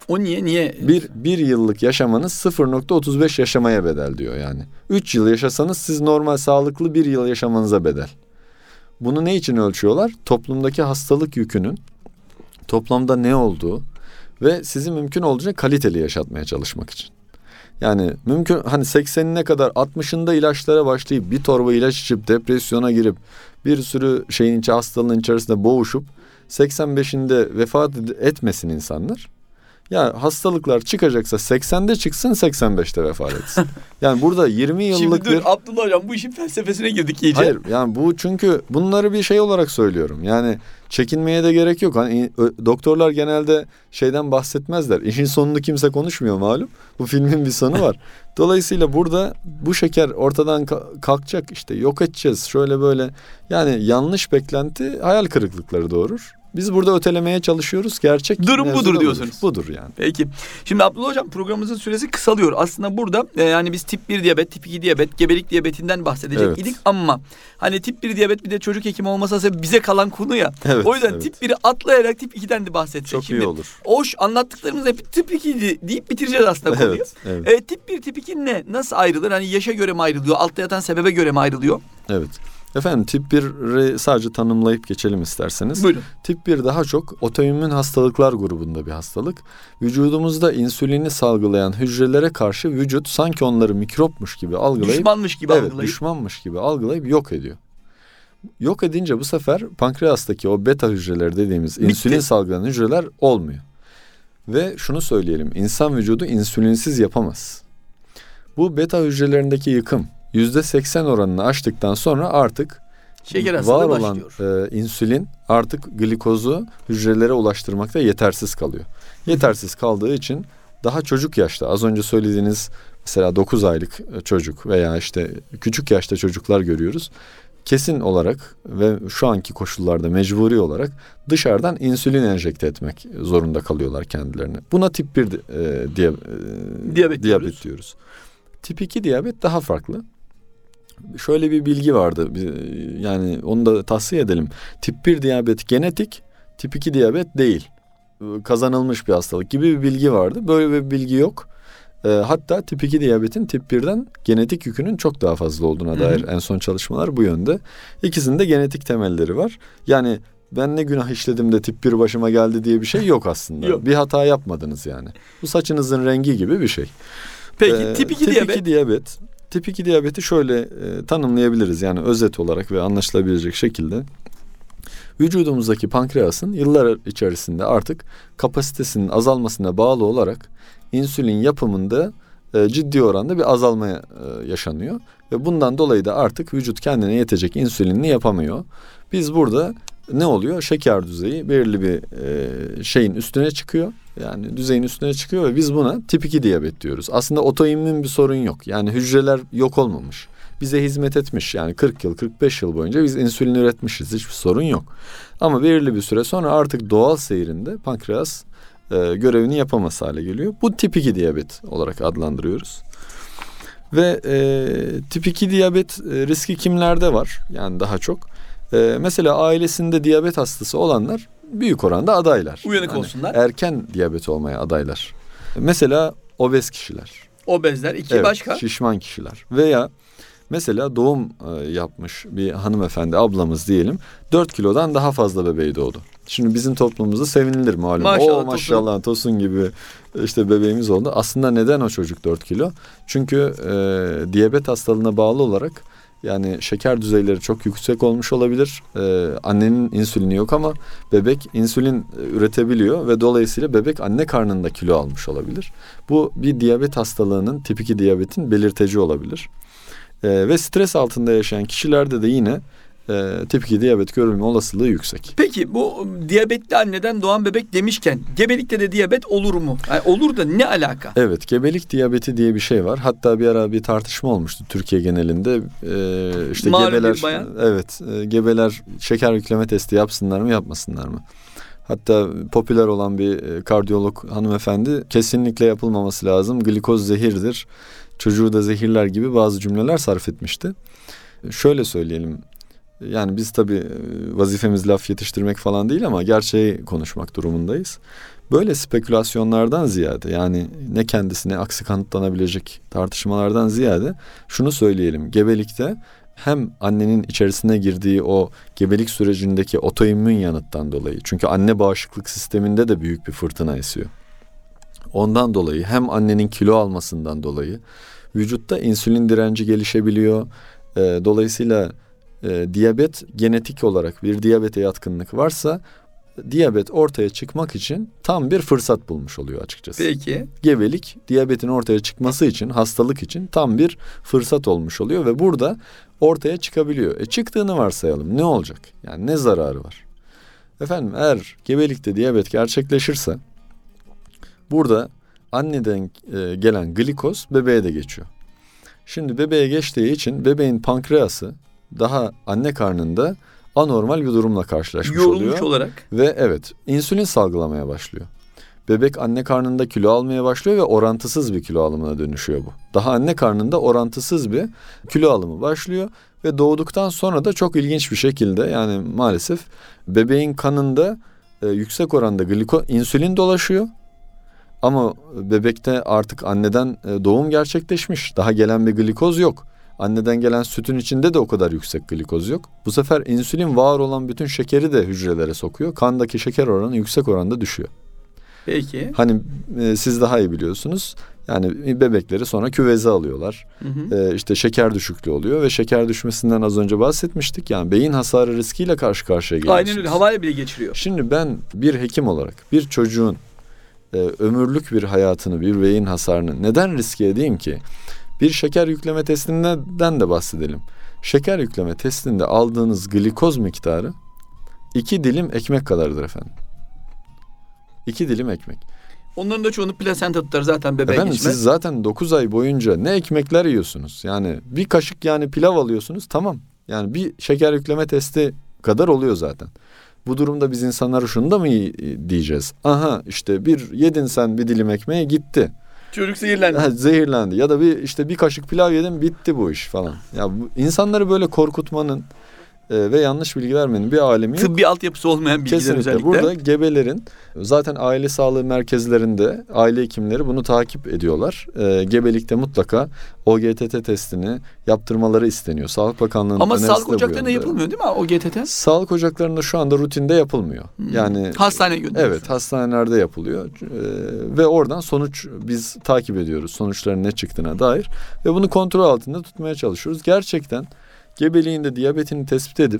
O niye? Niye? Bir, bir yıllık yaşamanız sıfır nokta otuz beş yaşamaya bedel diyor yani. Üç yıl yaşasanız siz normal sağlıklı bir yıl yaşamanıza bedel. Bunu ne için ölçüyorlar? Toplumdaki hastalık yükünün toplamda ne olduğu ve sizi mümkün olduğunca kaliteli yaşatmaya çalışmak için. Yani mümkün hani seksenine kadar altmışında ilaçlara başlayıp bir torba ilaç içip depresyona girip bir sürü şeyin içi hastalığın içerisinde boğuşup seksen beşinde vefat etmesin insanlar. Ya hastalıklar çıkacaksa seksende çıksın, seksen beşte vefat etsin. Yani burada yirmi yıllık Şimdi dur bir... Abdullah Hocam, bu işin felsefesine girdik iyice. Hayır yani bu, çünkü bunları bir şey olarak söylüyorum. Yani çekinmeye de gerek yok. Hani doktorlar genelde şeyden bahsetmezler. İşin sonunu kimse konuşmuyor malum. Bu filmin bir sonu var. Dolayısıyla burada bu şeker ortadan kalkacak, işte yok edeceğiz şöyle böyle. Yani yanlış beklenti hayal kırıklıkları doğurur. Biz burada ötelemeye çalışıyoruz. Gerçek durum budur budur diyorsunuz. Budur yani. Peki. Şimdi Abdullah Hocam, programımızın süresi kısalıyor. Aslında burada e, yani biz tip bir diyabet, tip iki diyabet, gebelik diyabetinden bahsedecek Evet. idik ama hani tip bir diyabet bir de çocuk hekimi olmasa sebep bize kalan konu ya. Evet, o yüzden evet. tip biri atlayarak tip ikiden de bahsedecek. Çok Şimdi, iyi olur. Hoş anlattıklarımız hep tip iki deyip bitireceğiz aslında konuyu. Evet, evet. E, tip bir, tip iki ne? Nasıl ayrılır? Hani yaşa göre mi ayrılıyor? Altta yatan sebebe göre mi ayrılıyor? Evet. Efendim tip biri sadece tanımlayıp geçelim isterseniz. Buyurun. Tip bir daha çok otoimmün hastalıklar grubunda bir hastalık. Vücudumuzda insülini salgılayan hücrelere karşı vücut sanki onları mikropmuş gibi algılayıp... Düşmanmış gibi evet, algılayıp. düşmanmış gibi algılayıp yok ediyor. Yok edince bu sefer pankreastaki o beta hücreleri dediğimiz Bitti. insülin salgılayan hücreler olmuyor. Ve şunu söyleyelim, insan vücudu insülinsiz yapamaz. Bu beta hücrelerindeki yıkım yüzde seksen oranını aştıktan sonra artık Şeker var hastalığı olan başlıyor. e, insülin artık glikozu hücrelere ulaştırmakta yetersiz kalıyor. Yetersiz kaldığı için daha çocuk yaşta, az önce söylediğiniz mesela dokuz aylık çocuk veya işte küçük yaşta çocuklar görüyoruz. Kesin olarak ve şu anki koşullarda mecburi olarak dışarıdan insülin enjekte etmek zorunda kalıyorlar kendilerine. Buna tip bir e, diye, e, Diyabet diyabet diyoruz. diyoruz. Tip iki diyabet daha farklı. Şöyle bir bilgi vardı, yani onu da tavsiye edelim. Tip bir diyabet genetik, tip iki diyabet değil. Kazanılmış bir hastalık gibi bir bilgi vardı. Böyle bir bilgi yok. E, hatta tip iki diyabetin tip birden genetik yükünün çok daha fazla olduğuna dair Hı-hı. en son çalışmalar bu yönde. İkisinin de genetik temelleri var. Yani ben ne günah işledim de tip bir başıma geldi diye bir şey yok aslında. Yok. Bir hata yapmadınız yani. Bu saçınızın rengi gibi bir şey. Peki ee, tip iki tip diyabet. iki diyabet. Tip iki diyabeti şöyle e, tanımlayabiliriz, yani özet olarak ve anlaşılabilecek şekilde. Vücudumuzdaki pankreasın yıllar içerisinde artık kapasitesinin azalmasına bağlı olarak insülin yapımında e, ciddi oranda bir azalmaya e, yaşanıyor. Ve bundan dolayı da artık vücut kendine yetecek insülinini yapamıyor. Biz burada ne oluyor? Şeker düzeyi belirli bir e, şeyin üstüne çıkıyor. Yani düzeyin üstüne çıkıyor ve biz buna tip iki diyabet diyoruz. Aslında otoimmün bir sorun yok. Yani hücreler yok olmamış. Bize hizmet etmiş. Yani kırk yıl, kırk beş yıl boyunca biz insülin üretmişiz. Hiçbir sorun yok. Ama belirli bir süre sonra artık doğal seyrinde pankreas e, görevini yapamaz hale geliyor. Bu tip iki diyabet olarak adlandırıyoruz. Ve e, tip iki diyabet e, riski kimlerde var? Yani daha çok. E, mesela ailesinde diyabet hastası olanlar büyük oranda adaylar. Uyanık yani olsunlar. Erken diyabet olmaya adaylar. Mesela obez kişiler. Obezler. iki Evet, başka. şişman kişiler. Veya mesela doğum e, yapmış bir hanımefendi, ablamız diyelim, dört kilodan daha fazla bebeği doğdu. Şimdi bizim toplumumuzda sevinilir malum. Maşallah, o maşallah Tosun. Tosun gibi işte bebeğimiz oldu. Aslında neden o çocuk dört kilo? Çünkü e, diyabet hastalığına bağlı olarak yani şeker düzeyleri çok yüksek olmuş olabilir. Ee, annenin insülini yok ama bebek insülin üretebiliyor ve dolayısıyla bebek anne karnında kilo almış olabilir. Bu bir diyabet hastalığının, tip iki diyabetin belirteci olabilir. Ee, ve stres altında yaşayan kişilerde de yine e, tip iki diyabet görülme olasılığı yüksek. Peki bu diyabetli anneden doğan bebek demişken gebelikte de diyabet olur mu? Yani olur da ne alaka? Evet, gebelik diyabeti diye bir şey var. Hatta bir ara bir tartışma olmuştu Türkiye genelinde. Ee, işte Malum gebeler, bir bayan. evet, e, gebeler şeker yükleme testi yapsınlar mı, yapmasınlar mı? Hatta popüler olan bir e, kardiyolog hanımefendi kesinlikle yapılmaması lazım. Glikoz zehirdir. Çocuğu da zehirler gibi bazı cümleler sarf etmişti. Şöyle söyleyelim. Yani biz tabii vazifemiz laf yetiştirmek falan değil ama gerçeği konuşmak durumundayız. Böyle spekülasyonlardan ziyade, yani ne kendisi ne aksi kanıtlanabilecek tartışmalardan ziyade şunu söyleyelim. Gebelikte hem annenin içerisine girdiği o gebelik sürecindeki otoimmün yanıttan dolayı, çünkü anne bağışıklık sisteminde de büyük bir fırtına esiyor. Ondan dolayı, hem annenin kilo almasından dolayı vücutta insülin direnci gelişebiliyor. E, dolayısıyla e, diyabet, genetik olarak bir diyabete yatkınlık varsa diyabet ortaya çıkmak için tam bir fırsat bulmuş oluyor açıkçası. Peki. Gebelik, diyabetin ortaya çıkması için, hastalık için tam bir fırsat olmuş oluyor ve burada ortaya çıkabiliyor. E çıktığını varsayalım, ne olacak? Yani ne zararı var? Efendim, eğer gebelikte diyabet gerçekleşirse burada anneden e, gelen glikoz bebeğe de geçiyor. Şimdi bebeğe geçtiği için bebeğin pankreası daha anne karnında anormal bir durumla karşılaşmış Yorulmuş oluyor. olarak. Ve evet, insülin salgılamaya başlıyor. Bebek anne karnında kilo almaya başlıyor ve orantısız bir kilo alımına dönüşüyor bu. Daha anne karnında orantısız bir kilo alımı başlıyor ve doğduktan sonra da çok ilginç bir şekilde, yani maalesef bebeğin kanında e, yüksek oranda gliko, insülin dolaşıyor. Ama bebekte artık anneden e, doğum gerçekleşmiş. Daha gelen bir glikoz yok. Anneden gelen sütün içinde de o kadar yüksek glikoz yok. Bu sefer insülin var olan bütün şekeri de hücrelere sokuyor. Kandaki şeker oranı yüksek oranda düşüyor. Peki. Hani e, siz daha iyi biliyorsunuz. Yani bebekleri sonra küveze alıyorlar. Hı hı. E, işte şeker düşüklüğü oluyor ve şeker düşmesinden az önce bahsetmiştik. Yani beyin hasarı riskiyle karşı karşıya geliyorsunuz. Aynen öyle. Havale bile geçiriyor. Şimdi ben bir hekim olarak bir çocuğun e, ömürlük bir hayatını, bir beyin hasarını neden riske edeyim ki? Bir şeker yükleme testinden de bahsedelim. Şeker yükleme testinde aldığınız glikoz miktarı iki dilim ekmek kadardır efendim. İki dilim ekmek. Onların da çoğunu plasenta tutar zaten bebeğe Efendim geçmez. siz zaten dokuz ay boyunca ne ekmekler yiyorsunuz. Yani bir kaşık yani pilav alıyorsunuz, tamam. Yani bir şeker yükleme testi kadar oluyor zaten. Bu durumda biz insanlara şunu da mı diyeceğiz? Aha işte bir yedin sen bir dilim ekmeğe, gitti. Çocuk zehirlendi. Ha, zehirlendi ya da bir işte bir kaşık pilav yedim, bitti bu iş falan. Ya bu, insanları böyle korkutmanın e, ve yanlış bilgi vermenin bir alemi yok. Tıbbi altyapısı olmayan bilgiler Kesinlikle. özellikle. Burada gebelerin zaten aile sağlığı merkezlerinde aile hekimleri bunu takip ediyorlar. E, gebelikte mutlaka O G T T testini yaptırmaları isteniyor. Sağlık Bakanlığı'nın Ama önerisi sağlık de bu ocaklarında yönde. yapılmıyor değil mi o G T T? Sağlık ocaklarında şu anda rutinde yapılmıyor. Hmm. Yani hastaneye gönderiyorsun. evet, hastanelerde yapılıyor. Ee, ve oradan sonuç biz takip ediyoruz. Sonuçların ne çıktığına dair ve bunu kontrol altında tutmaya çalışıyoruz. Gerçekten gebeliğinde diyabetini tespit edip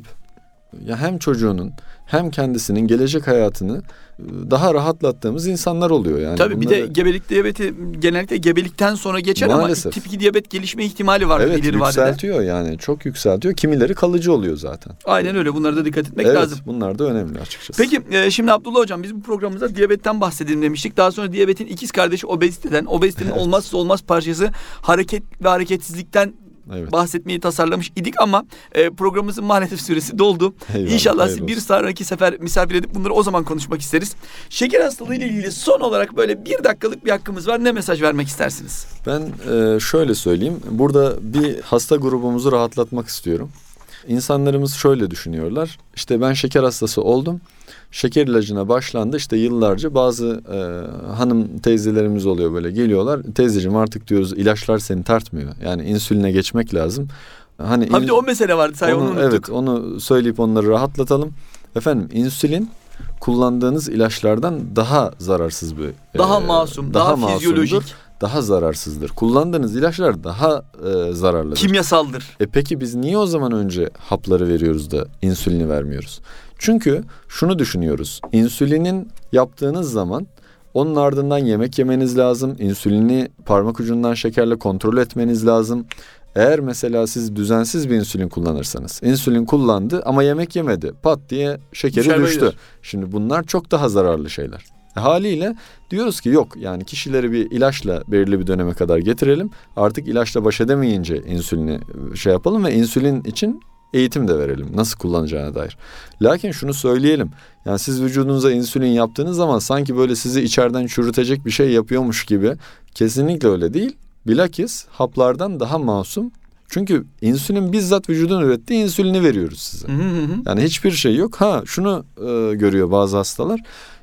ya hem çocuğunun hem kendisinin gelecek hayatını daha rahatlattığımız insanlar oluyor yani. Tabii bir bunları... de gebelik diyabeti genellikle gebelikten sonra geçer Maalesef. ama tip iki diyabet gelişme ihtimali var Evet, ileri vadede. yükseltiyor yani, çok yükseltiyor. Kimileri kalıcı oluyor zaten. Aynen öyle, bunlara da dikkat etmek evet, lazım. bunlar da önemli açıkçası. Peki e, şimdi Abdullah Hocam, biz bu programımızda diyabetten bahsedelim demiştik. Daha sonra diyabetin ikiz kardeşi obeziteden, obezitenin Evet. olmazsa olmaz parçası hareket ve hareketsizlikten Evet. bahsetmeyi tasarlamış idik ama e, programımızın maalesef süresi doldu. Eyvallah, İnşallah hayırlı bir olsun. sonraki sefer misafir edip bunları o zaman konuşmak isteriz. Şeker hastalığı ile ilgili son olarak böyle bir dakikalık bir hakkımız var. Ne mesaj vermek istersiniz? Ben e, şöyle söyleyeyim. Burada bir hasta grubumuzu rahatlatmak istiyorum. İnsanlarımız şöyle düşünüyorlar. İşte ben şeker hastası oldum. Şeker ilacına başlandı. İşte yıllarca bazı e, hanım teyzelerimiz oluyor, böyle geliyorlar. Teyzeciğim artık diyoruz, ilaçlar seni tartmıyor. Yani insüline geçmek lazım. Hani Ha bir in- de o mesele vardı. Say, onu, onu, unuttuk. evet, onu söyleyip onları rahatlatalım. Efendim, insülin kullandığınız ilaçlardan daha zararsız bir, Daha e, masum, daha masumdur, fizyolojik. daha zararsızdır. Kullandığınız ilaçlar daha e, zararlıdır. Kimyasaldır. E peki biz niye o zaman önce hapları veriyoruz da insülini vermiyoruz? Çünkü şunu düşünüyoruz. İnsülinin yaptığınız zaman onun ardından yemek yemeniz lazım. İnsülini parmak ucundan şekerle kontrol etmeniz lazım. Eğer mesela siz düzensiz bir insülin kullanırsanız, insülin kullandı ama yemek yemedi, pat diye şekeri Düşer düştü. bayılır. Şimdi bunlar çok daha zararlı şeyler. E haliyle diyoruz ki yok, yani kişileri bir ilaçla belirli bir döneme kadar getirelim. Artık ilaçla baş edemeyince insülini şey yapalım ve insülin için eğitim de verelim nasıl kullanacağına dair. Lakin şunu söyleyelim. Yani siz vücudunuza insülin yaptığınız zaman sanki böyle sizi içeriden çürütecek bir şey yapıyormuş gibi, kesinlikle öyle değil. Bilakis haplardan daha masum. Çünkü insülin bizzat vücudun ürettiği insülini veriyoruz size. Hı hı hı. Yani hiçbir şey yok. Ha şunu e, görüyor bazı hastalar.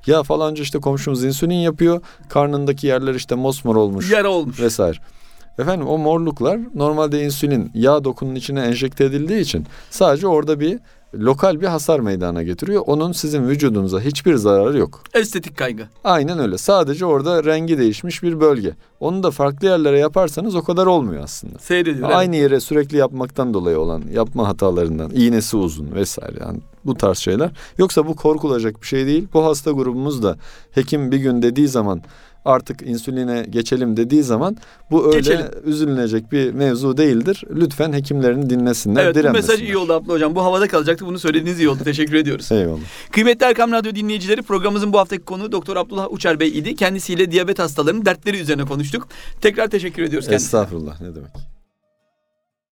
Ya falanca işte komşumuz insülin yapıyor. Karnındaki yerler işte mosmor olmuş. Yara olmuş. Vesaire. Efendim o morluklar normalde insülin yağ dokunun içine enjekte edildiği için sadece orada bir lokal bir hasar meydana getiriyor. Onun sizin vücudunuza hiçbir zararı yok. Estetik kaygı. Aynen öyle. Sadece orada rengi değişmiş bir bölge. Onu da farklı yerlere yaparsanız o kadar olmuyor aslında. Seyrediyor. Aynı yere sürekli yapmaktan dolayı olan yapma hatalarından, iğnesi uzun vesaire yani bu tarz şeyler. Yoksa bu korkulacak bir şey değil. Bu hasta grubumuz da hekim bir gün dediği zaman artık insüline geçelim dediği zaman bu öyle Geçelim. üzülünecek bir mevzu değildir. Lütfen hekimlerini dinlesinler, Evet, bu direnmesinler. mesaj iyi oldu Abdullah Hocam. Bu havada kalacaktı. Bunu söylediğiniz iyi oldu. Teşekkür ediyoruz. Eyvallah. Kıymetli Erkam Radyo dinleyicileri, programımızın bu haftaki konuğu Doktor Abdullah Uçar Bey idi. Kendisiyle diyabet hastalarının dertleri üzerine konuştuk. Tekrar teşekkür ediyoruz kendisine. Estağfurullah, ne demek.